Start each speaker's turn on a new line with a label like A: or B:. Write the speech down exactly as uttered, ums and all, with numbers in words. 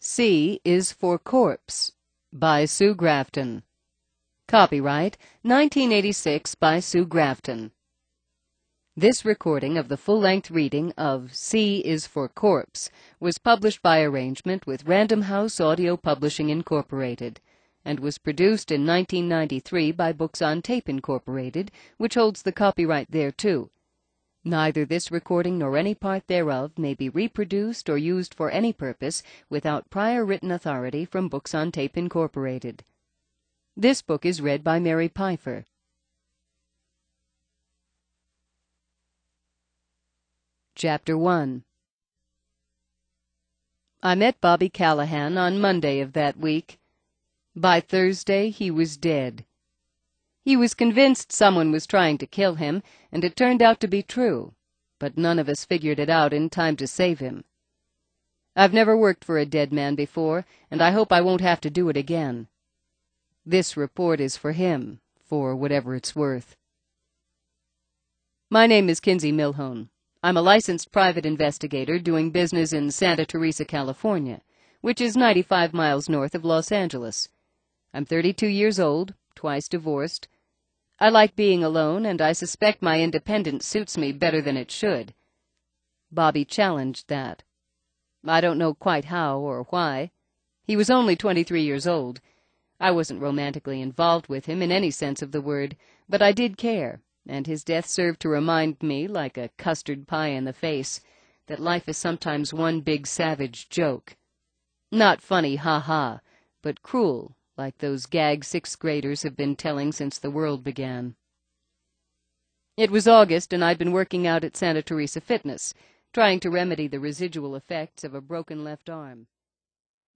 A: C is for Corpse by Sue Grafton. Copyright nineteen eighty-six by Sue Grafton. This recording of the full-length reading of C is for Corpse was published by arrangement with Random House Audio Publishing, Incorporated, and was produced in nineteen ninety-three by Books on Tape, Incorporated, which holds the copyright thereto. Neither this recording nor any part thereof may be reproduced or used for any purpose without prior written authority from Books on Tape, Incorporated. This book is read by Mary Pfeiffer. Chapter one. I met Bobby Callahan on Monday of that week. By Thursday he was dead. He was convinced someone was trying to kill him, and it turned out to be true, but none of us figured it out in time to save him. I've never worked for a dead man before, and I hope I won't have to do it again. This report is for him, for whatever it's worth. My name is Kinsey Milhone. I'm a licensed private investigator doing business in Santa Teresa, California, which is ninety-five miles north of Los Angeles. I'm thirty-two years old, twice divorced. I like being alone, and I suspect my independence suits me better than it should. Bobby challenged that. I don't know quite how or why. He was only twenty-three years old. I wasn't romantically involved with him in any sense of the word, but I did care, and his death served to remind me, like a custard pie in the face, that life is sometimes one big savage joke. Not funny, ha-ha, but cruel, like those gag sixth graders have been telling since the world began. It was August, and I'd been working out at Santa Teresa Fitness, trying to remedy the residual effects of a broken left arm.